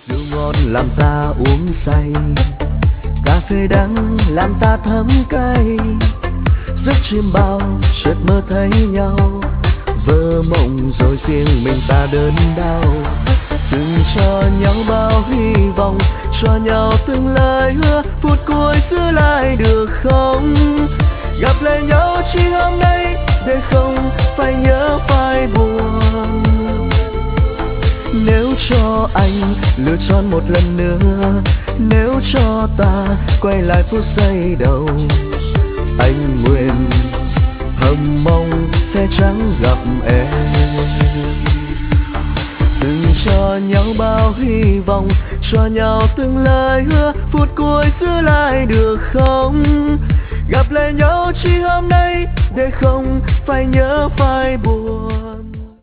rượu ngon làm ta uống say, cà phê đắng làm ta thấm cay. Giấc chim bao chợt mơ thấy nhau, vơ mộng rồi riêng mình ta đớn đau. Từng cho nhau bao hy vọng, cho nhau từng lời hứa, phút cuối giữ lại được không? Gặp lại nhau chỉ hôm nay để không phải nhớ phải buồn. Nếu cho anh lựa chọn một lần nữa, nếu cho ta quay lại phút giây đầu, anh nguyện hằng mong sẽ chẳng gặp em. Từng cho nhau bao hy vọng, cho nhau từng lời hứa, phút cuối giữ lại được không? Gặp lại nhau chỉ hôm nay để không phải nhớ phải buồn.